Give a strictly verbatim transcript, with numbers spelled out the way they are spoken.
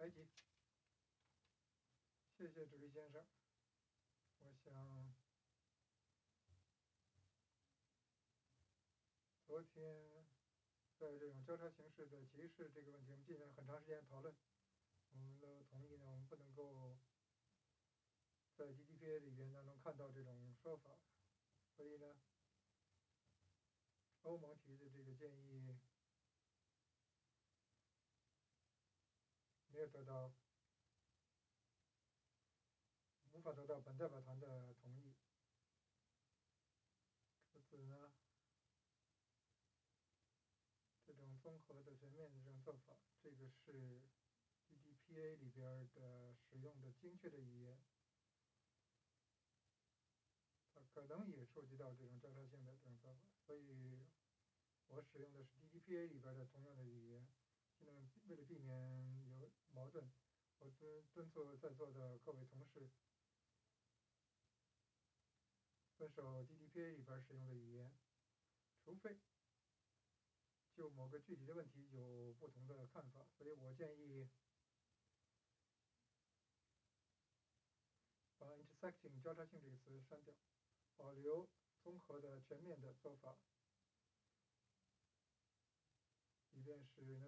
排挤。谢谢主席先生。我想，昨天在这种交叉形式的歧视这个问题，我们进行了很长时间讨论。我们都同意呢，我们不能够在 D D P A 里边呢能看到这种说法，所以呢，欧盟提的这个建议没有得到，无法得到本代表团的同意。因此呢，这种综合的全面的这种做法，这个是 D D P A 里边的使用的精确的语言，它可能也涉及到这种交叉性的这种做法，所以我使用的是 D D P A 里边的同样的语言。现在为了避免有矛盾，我敦敦促在座的各位同事遵守 D D P A 里边使用的语言，除非就某个具体的问题有不同的看法，所以我建议把 intersecting 交叉性这个词删掉，保留综合的全面的做法，以便使